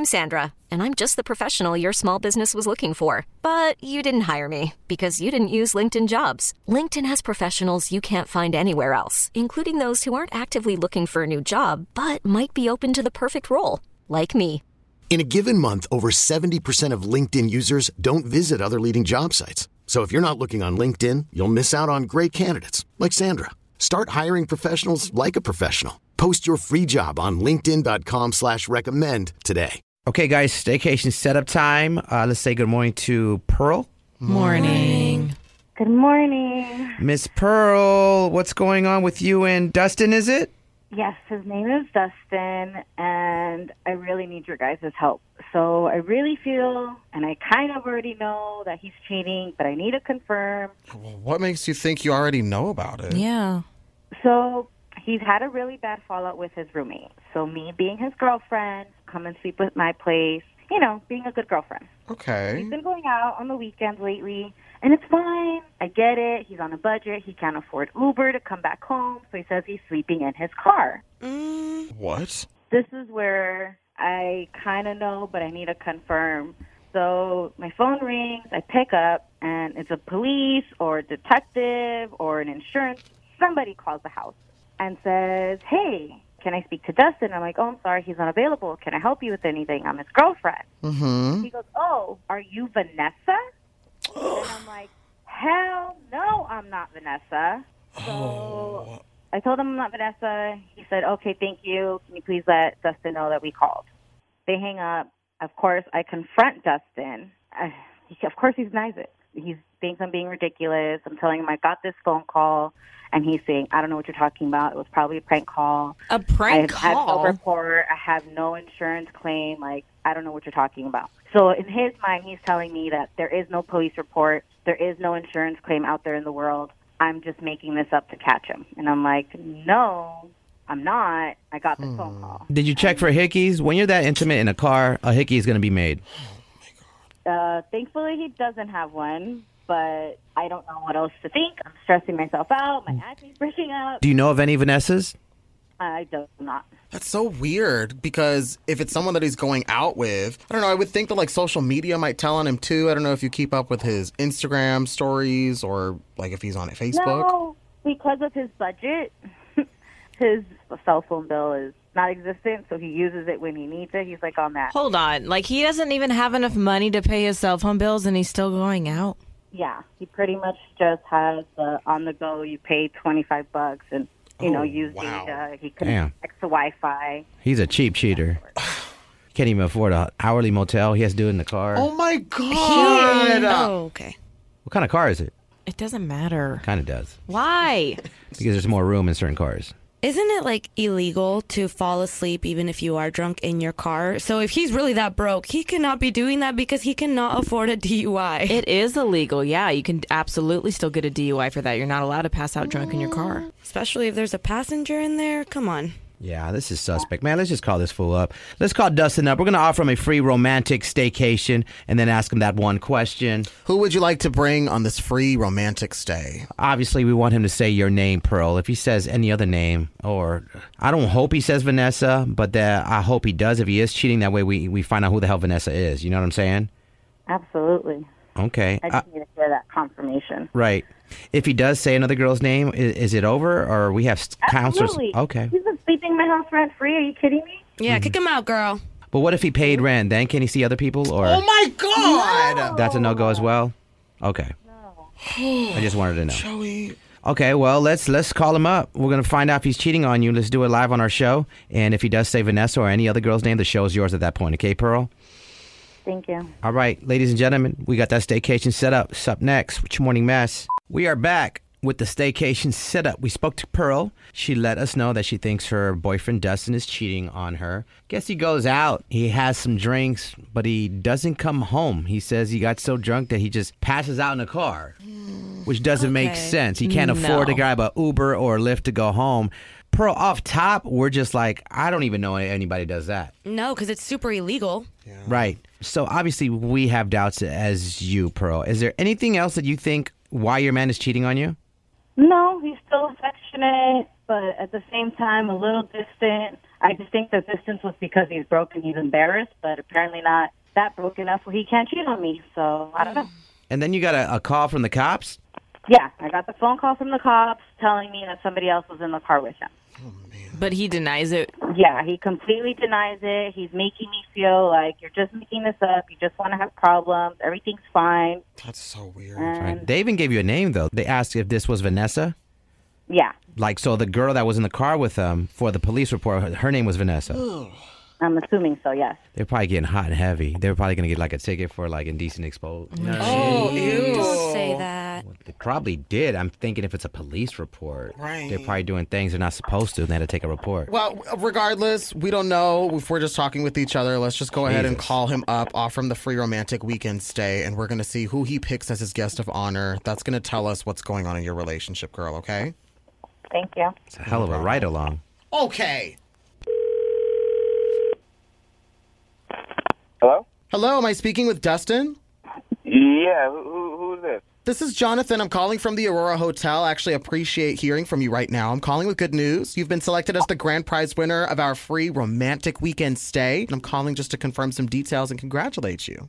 I'm Sandra, and I'm just the professional your small business was looking for. But you didn't hire me because you didn't use LinkedIn Jobs. LinkedIn has professionals you can't find anywhere else, including those who aren't actively looking for a new job, but might be open to the perfect role, like me. In a given month, over 70% of LinkedIn users don't visit other leading job sites. So if you're not looking on LinkedIn, you'll miss out on great candidates like Sandra. Start hiring professionals like a professional. Post your free job on linkedin.com/recommend today. Okay, guys, staycation setup time. Let's say good morning to Pearl. Morning. Good morning. Miss Pearl, what's going on with you and Dustin, is it? Yes, his name is Dustin, and I really need your guys' help. So I really feel, and I kind of already know that he's cheating, but I need to confirm. What makes you think you already know about it? Yeah. So he's had a really bad fallout with his roommate. So me being his girlfriend, come and sleep with my place, being a good girlfriend. Okay. He's been going out on the weekends lately, and it's fine. I get it. He's on a budget. He can't afford Uber to come back home, so he says he's sleeping in his car. What? This is where I kind of know, but I need to confirm. So my phone rings, I pick up, and it's a police or a detective or an insurance. Somebody calls the house and says, hey, can I speak to Dustin? I'm like, oh, I'm sorry, he's not available. Can I help you with anything? I'm his girlfriend. Mm-hmm. He goes, oh, are you Vanessa? And I'm like, hell no, I'm not Vanessa. So I told him I'm not Vanessa. He said, okay, thank you. Can you please let Dustin know that we called? They hang up. Of course, I confront Dustin. Of course, he denies it. He thinks I'm being ridiculous. I'm telling him I got this phone call, and he's saying, I don't know what you're talking about. It was probably a prank call. A prank call? I have no report. I have no insurance claim. Like, I don't know what you're talking about. So in his mind, he's telling me that there is no police report. There is no insurance claim out there in the world. I'm just making this up to catch him. And I'm like, no, I'm not. I got this phone call. Did you check for hickeys? When you're that intimate in a car, a hickey is going to be made. Thankfully, he doesn't have one, but I don't know what else to think. I'm stressing myself out. My acne's breaking up. Do you know of any Vanessas? I do not. That's so weird because if it's someone that he's going out with, I don't know, I would think that like social media might tell on him too. I don't know if you keep up with his Instagram stories or like if he's on Facebook. No, because of his budget, his cell phone bill is not existent, so he uses it when he needs it. He's like on that. Hold on. Like he doesn't even have enough money to pay his cell phone bills and he's still going out? Yeah, he pretty much just has on the go, you pay $25 and use data. He connects to Wi-Fi. He's a cheap cheater. Can't even afford an hourly motel. He has to do it in the car. Oh my God. Oh, okay. What kind of car is it? It doesn't matter. Kind of does. Why? Because there's more room in certain cars. Isn't it like illegal to fall asleep even if you are drunk in your car? So if he's really that broke, he cannot be doing that because he cannot afford a DUI. It is illegal. Yeah, you can absolutely still get a DUI for that. You're not allowed to pass out drunk in your car. Especially if there's a passenger in there. Come on. Yeah, this is suspect. Man, let's just call this fool up. Let's call Dustin up. We're going to offer him a free romantic staycation and then ask him that one question. Who would you like to bring on this free romantic stay? Obviously, we want him to say your name, Pearl. If he says any other name, or I don't hope he says Vanessa, but I hope he does. If he is cheating, that way we find out who the hell Vanessa is. You know what I'm saying? Absolutely. Okay. I just need to hear that confirmation. Right. If he does say another girl's name, is it over, or we have counselors? Absolutely. Okay. He's been sleeping in my house rent free. Are you kidding me? Yeah, kick him out, girl. But what if he paid rent? Then can he see other people? Or Oh my God! that's a no-go as well? Okay. No. I just wanted to know. Joey. Okay, well, let's call him up. We're going to find out if he's cheating on you. Let's do it live on our show. And if he does say Vanessa or any other girl's name, the show is yours at that point. Okay, Pearl? Thank you. All right, ladies and gentlemen, we got that staycation set up. It's up next with your morning mess. We are back with the staycation set up. We spoke to Pearl. She let us know that she thinks her boyfriend Dustin is cheating on her. Guess he goes out. He has some drinks, but he doesn't come home. He says he got so drunk that he just passes out in the car, which doesn't make sense. He can't afford to grab a Uber or Lyft to go home. Pearl, off top, we're just like, I don't even know anybody does that. No, because it's super illegal. Yeah. Right. So obviously we have doubts as you, Pearl. Is there anything else that you think why your man is cheating on you? No, he's still affectionate, but at the same time, a little distant. I just think the distance was because he's broke and he's embarrassed, but apparently not that broke enough where he can't cheat on me. So I don't know. And then you got a call from the cops? Yeah, I got the phone call from the cops telling me that somebody else was in the car with him. But he denies it. Yeah, he completely denies it. He's making me feel like you're just making this up. You just want to have problems. Everything's fine. That's so weird. Right. They even gave you a name, though. They asked if this was Vanessa. Yeah. Like, so the girl that was in the car with them for the police report, her name was Vanessa. I'm assuming so, yes. They're probably getting hot and heavy. They're probably going to get like a ticket for like indecent exposure. Oh, ew. Don't say that. They probably did. I'm thinking if it's a police report, Right. they're probably doing things they're not supposed to, and they had to take a report. Well, regardless, we don't know if we're just talking with each other. Let's just go ahead and call him up, offer him the free romantic weekend stay, and we're going to see who he picks as his guest of honor. That's going to tell us what's going on in your relationship, girl, okay? Thank you. It's a hell of a ride-along. Okay. Hello? Hello, am I speaking with Dustin? Yeah, who's this? This is Jonathan. I'm calling from the Aurora Hotel. I actually appreciate hearing from you right now. I'm calling with good news. You've been selected as the grand prize winner of our free romantic weekend stay. And I'm calling just to confirm some details and congratulate you.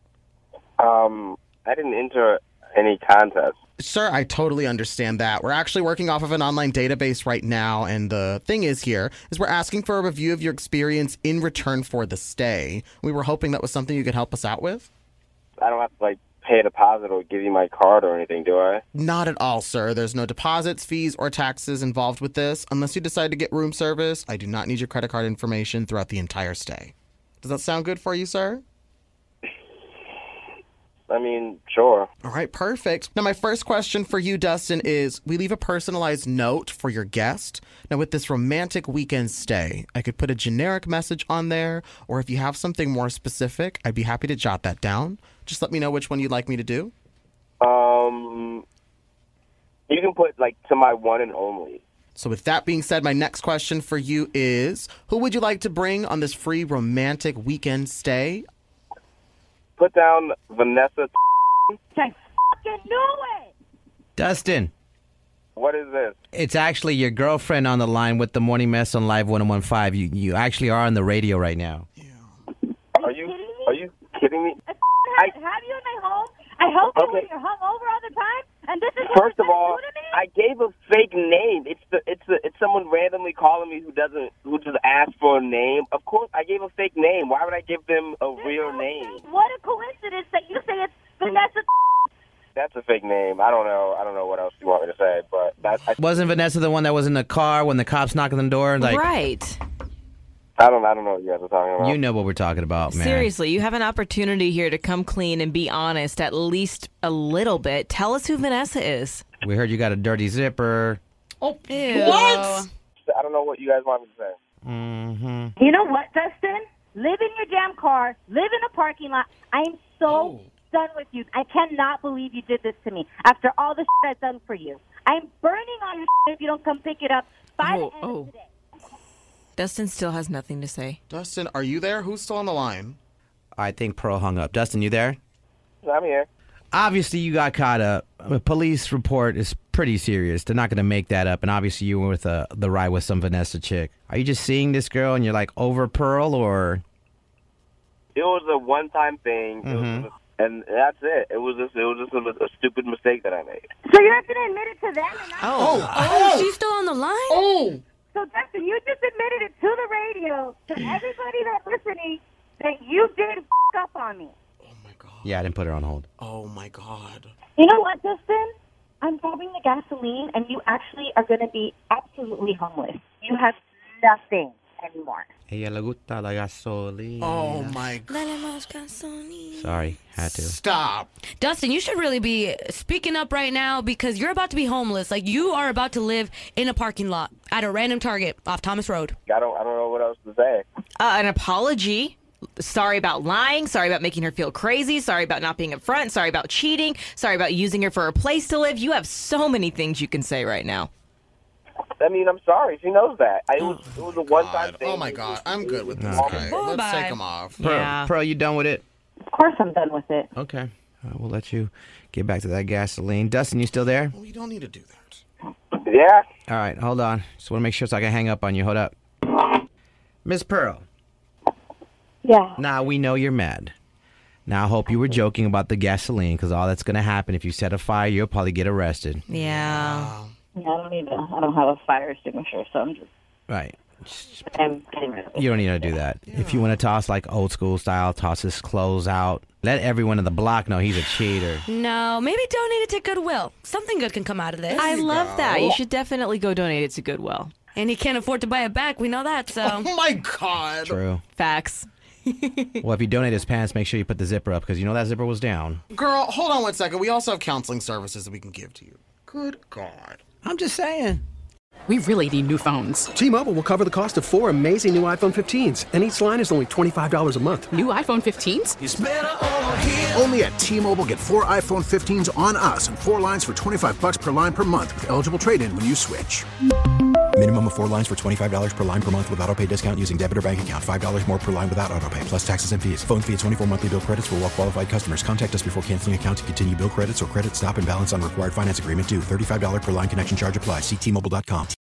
I didn't enter any contest. Sir, I totally understand that. We're actually working off of an online database right now, and the thing is we're asking for a review of your experience in return for the stay. We were hoping that was something you could help us out with. I don't have to, pay a deposit or give you my card or anything, do I? Not at all, sir. There's no deposits, fees, or taxes involved with this. Unless you decide to get room service, I do not need your credit card information throughout the entire stay. Does that sound good for you, sir? I mean, sure. All right, perfect. Now, my first question for you, Dustin, is we leave a personalized note for your guest. Now, with this romantic weekend stay, I could put a generic message on there, or if you have something more specific, I'd be happy to jot that down. Just let me know which one you'd like me to do. You can put, to my one and only. So with that being said, my next question for you is, who would you like to bring on this free romantic weekend stay? Put down Vanessa. I fucking knew it! Dustin, What is this? it's actually your girlfriend on the line with the Morning Mess on Live 101.5. You actually are on the radio right now. Are you kidding me? I have you in my home. I help you when you're hungover all the time, and this is what First you're of all, gonna do to me? I gave a fake name. It's someone randomly calling me who just asked for a name. Of course, I gave a fake name. Why would I give them a real name? What a coincidence that you say it's Vanessa. That's a fake name. I don't know what else you want me to say, but Wasn't Vanessa the one that was in the car when the cops knocked on the door? Right. I don't know what you guys are talking about. You know what we're talking about, man. Seriously, you have an opportunity here to come clean and be honest at least a little bit. Tell us who Vanessa is. We heard you got a dirty zipper. Ew. What? I don't know what you guys want me to say. Mm-hmm. You know what, Dustin? Live in your damn car. Live in a parking lot. I am so done with you. I cannot believe you did this to me after all the shit I've done for you. I'm burning on your shit if you don't come pick it up by the end of today. Dustin still has nothing to say. Dustin, are you there? Who's still on the line? I think Pearl hung up. Dustin, you there? I'm here. Obviously, you got caught up. A police report is pretty serious. They're not going to make that up. And obviously, you were with the ride with some Vanessa chick. Are you just seeing this girl and you're like over Pearl, or? It was a one-time thing, and that's it. It was just a stupid mistake that I made. So you're not going to admit it to them? And not Oh, she's still on the line? Oh! So, Dustin, you just admitted it to the radio, to everybody that's listening, that you did up on me. Oh, my God. Yeah, I didn't put her on hold. Oh, my God. You know what, Dustin? I'm grabbing the gasoline, and you actually are going to be absolutely homeless. You have nothing anymore. Ella le gusta la gasolina. Oh, my God. Dale más gasolina. Sorry, had to. Stop. Dustin, you should really be speaking up right now because you're about to be homeless. Like, you are about to live in a parking lot at a random Target off Thomas Road. I don't know what else to say. An apology. Sorry about lying. Sorry about making her feel crazy. Sorry about not being upfront. Sorry about cheating. Sorry about using her for a place to live. You have so many things you can say right now. I mean, I'm sorry. She knows that. It was a one-time thing. Oh, my God. I'm good with this Okay. guy. Let's Bye-bye. take him off. Yeah. Pearl, you done with it? Of course I'm done with it. Okay. We'll let you get back to that gasoline. Dustin, you still there? Well, you don't need to do that. Yeah. All right, hold on. Just want to make sure so I can hang up on you. Hold up. Miss Pearl. Yeah. Now we know you're mad. Now I hope you were joking about the gasoline, because all that's going to happen if you set a fire, you'll probably get arrested. Yeah. I don't have a fire extinguisher, so I'm just. Right. I'm getting rid of it. You don't need to do that. Yeah. If you want to toss like old school style, toss his clothes out. Let everyone in the block know he's a cheater. No, maybe donate it to Goodwill. Something good can come out of this. I love that. You should definitely go donate it to Goodwill. And he can't afford to buy it back. We know that, so. Oh, my God. True. Facts. Well, if you donate his pants, make sure you put the zipper up, because you know that zipper was down. Girl, hold on 1 second. We also have counseling services that we can give to you. Good God. I'm just saying. We really need new phones. T-Mobile will cover the cost of 4 amazing new iPhone 15s, and each line is only $25 a month. New iPhone 15s? It's better over here. Only at T-Mobile, get 4 iPhone 15s on us and 4 lines for $25 per line per month with eligible trade-in when you switch. Minimum of 4 lines for $25 per line per month with autopay discount using debit or bank account. $5 more per line without autopay, plus taxes and fees. Phone fee at 24 monthly bill credits for well-qualified customers. Contact us before canceling account to continue bill credits or credit stop and balance on required finance agreement due. $35 per line connection charge applies. See T-Mobile.com.